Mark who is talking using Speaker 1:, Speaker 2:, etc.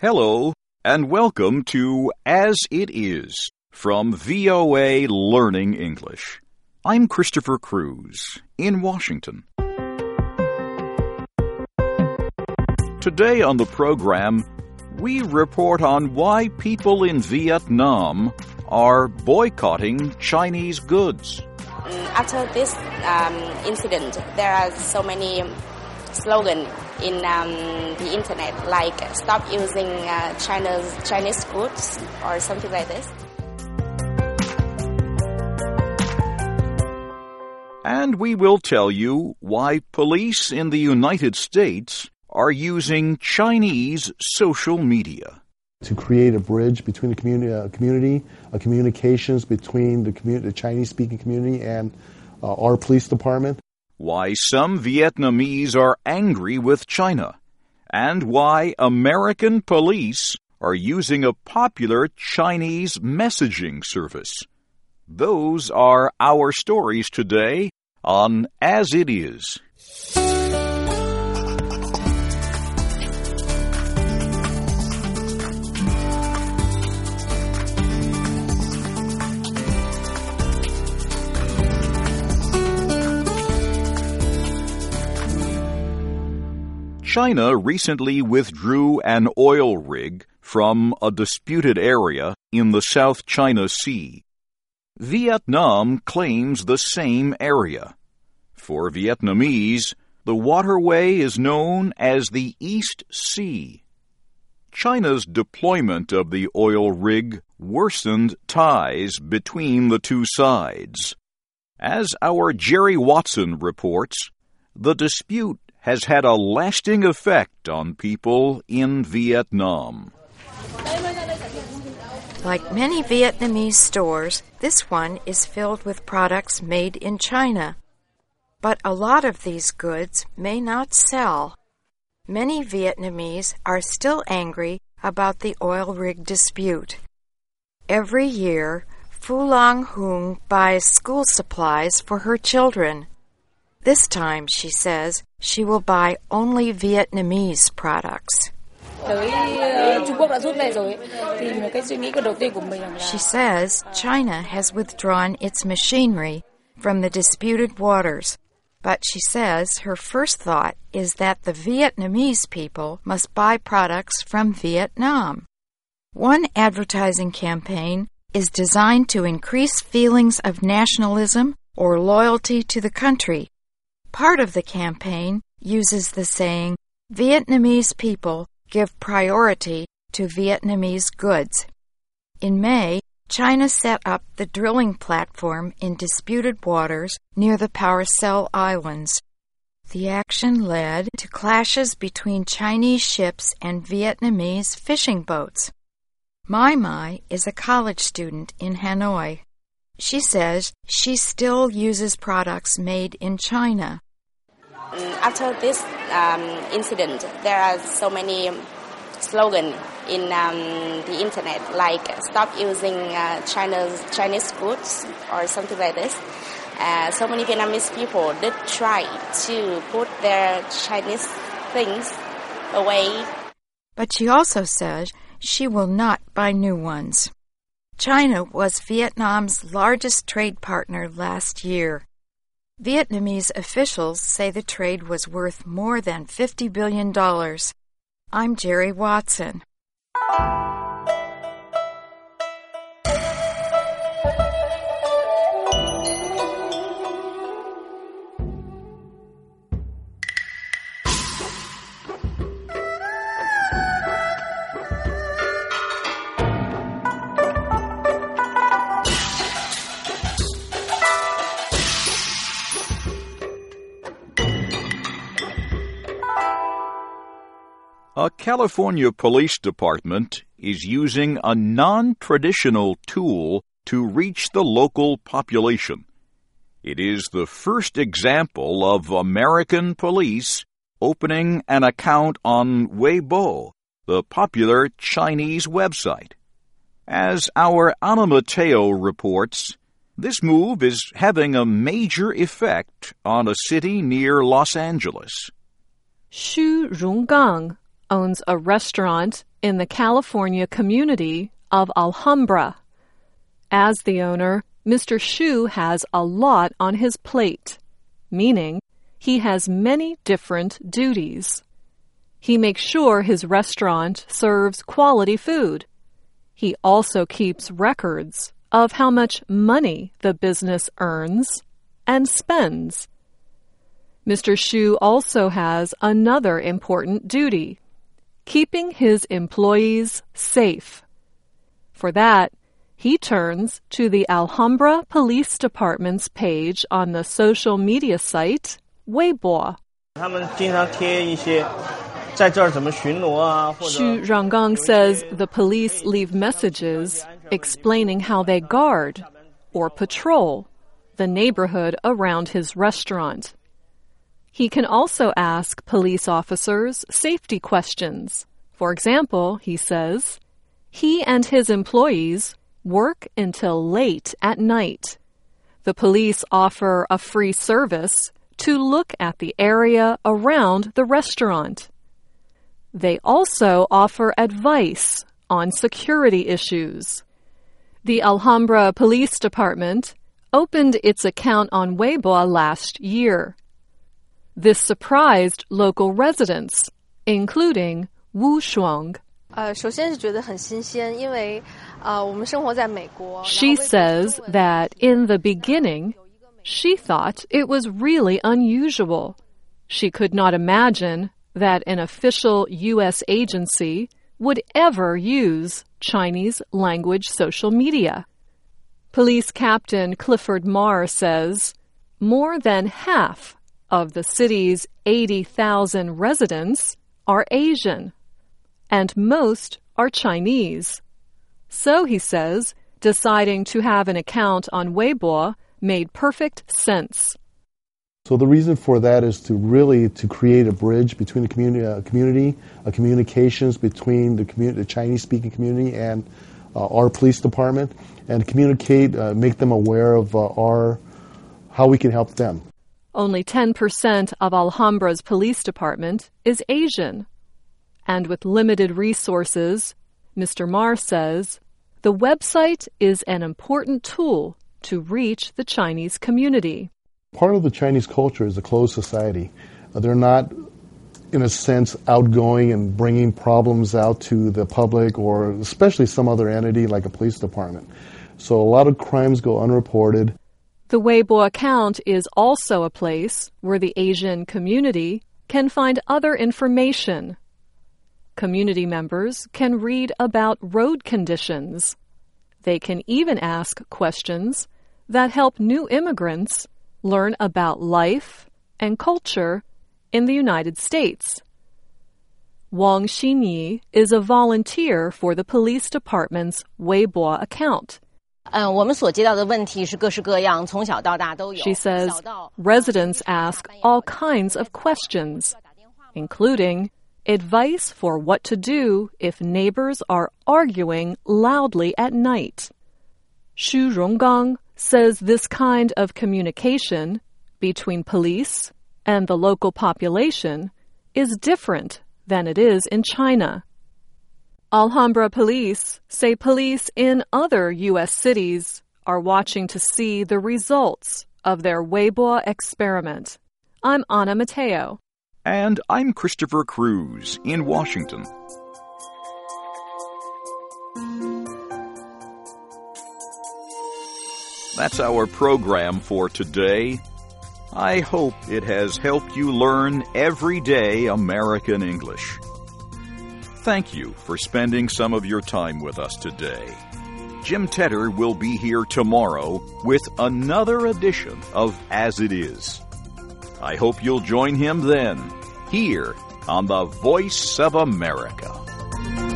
Speaker 1: Hello, and welcome to As It Is from VOA Learning English. I'm Christopher Cruz in Washington. Today on the program, we report on why people in Vietnam are boycotting Chinese goods.
Speaker 2: After this incident, there are so many slogans in the internet, like "Stop using Chinese goods" or something like this.
Speaker 1: And we will tell you why police in the United States are using Chinese social media.
Speaker 3: To create a bridge between the community, communications between the Chinese-speaking community and our police department.
Speaker 1: Why some Vietnamese are angry with China, and why American police are using a popular Chinese messaging service. Those are our stories today on As It Is. China recently withdrew an oil rig from a disputed area in the South China Sea. Vietnam claims the same area. For Vietnamese, the waterway is known as the East Sea. China's deployment of the oil rig worsened ties between the two sides. As our Jerry Watson reports, the dispute has had a lasting effect on people in Vietnam.
Speaker 4: Like many Vietnamese stores, this one is filled with products made in China. But a lot of these goods may not sell. Many Vietnamese are still angry about the oil rig dispute. Every year, Phu Long Hung buys school supplies for her children. This time, she says, she will buy only Vietnamese products. She says China has withdrawn its machinery from the disputed waters, but she says her first thought is that the Vietnamese people must buy products from Vietnam. One advertising campaign is designed to increase feelings of nationalism or loyalty to the country. Part of the campaign uses the saying, "Vietnamese people give priority to Vietnamese goods." In May, China set up the drilling platform in disputed waters near the Paracel Islands. The action led to clashes between Chinese ships and Vietnamese fishing boats. Mai Mai is a college student in Hanoi. She says she still uses products made in China.
Speaker 2: After this incident, there are so many slogans in the internet, like "Stop using Chinese goods" or something like this. So many Vietnamese people did try to put their Chinese things away.
Speaker 4: But she also says she will not buy new ones. China was Vietnam's largest trade partner last year. Vietnamese officials say the trade was worth more than $50 billion. I'm Jerry Watson.
Speaker 1: A California police department is using a non-traditional tool to reach the local population. It is the first example of American police opening an account on Weibo, the popular Chinese website. As our Ana Mateo reports, this move is having a major effect on a city near Los Angeles.
Speaker 5: Xu Ronggang, owns a restaurant in the California community of Alhambra. As the owner, Mr. Xu has a lot on his plate, meaning he has many different duties. He makes sure his restaurant serves quality food. He also keeps records of how much money the business earns and spends. Mr. Xu also has another important duty, keeping his employees safe. For that, he turns to the Alhambra Police Department's page on the social media site Weibo. Xu Ronggang says the police leave messages explaining how they guard or patrol the neighborhood around his restaurant. He can also ask police officers safety questions. For example, he says, he and his employees work until late at night. The police offer a free service to look at the area around the restaurant. They also offer advice on security issues. The Alhambra Police Department opened its account on Weibo last year. This surprised local residents, including Wu Shuang. She says that in the beginning, she thought it was really unusual. She could not imagine that an official U.S. agency would ever use Chinese language social media. Police Captain Clifford Marr says more than half of the city's 80,000 residents are Asian, and most are Chinese. So, he says, deciding to have an account on Weibo made perfect sense.
Speaker 3: So the reason for that is to create a bridge between the community, communications between the Chinese-speaking community and our police department, and communicate, make them aware of how we can help them.
Speaker 5: Only 10% of Alhambra's police department is Asian. And with limited resources, Mr. Marr says, the website is an important tool to reach the Chinese community.
Speaker 3: Part of the Chinese culture is a closed society. They're not, in a sense, outgoing and bringing problems out to the public or especially some other entity like a police department. So a lot of crimes go unreported.
Speaker 5: The Weibo account is also a place where the Asian community can find other information. Community members can read about road conditions. They can even ask questions that help new immigrants learn about life and culture in the United States. Wang Xinyi is a volunteer for the police department's Weibo account. She says residents ask all kinds of questions, including advice for what to do if neighbors are arguing loudly at night. Xu Ronggang says this kind of communication between police and the local population is different than it is in China. Alhambra police say police in other U.S. cities are watching to see the results of their Weibo experiment. I'm Anna Mateo.
Speaker 1: And I'm Christopher Cruz in Washington. That's our program for today. I hope it has helped you learn everyday American English. Thank you for spending some of your time with us today. Jim Tedder will be here tomorrow with another edition of As It Is. I hope you'll join him then, here on the Voice of America.